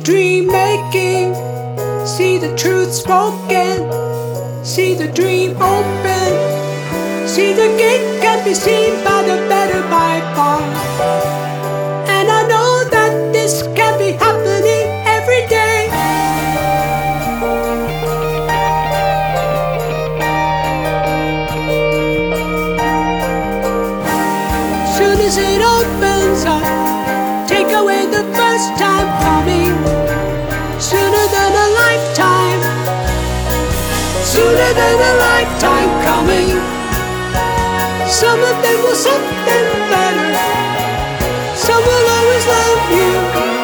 dream making, see the truth spoken, see the dream open, see the gate can be seen by the better by far. And I know that this can be happening every day. Soon as it opens up, take away the first time coming. Sooner than a lifetime, sooner than a lifetime coming. Some of them will something better, some will always love you.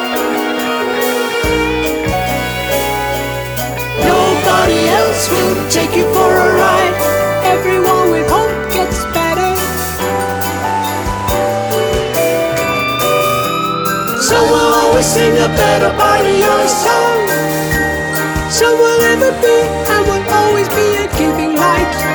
Nobody else will take you for a ride. Everyone with hope gets better. Some will always sing a better part of your song. Some will ever be and will always be a giving light.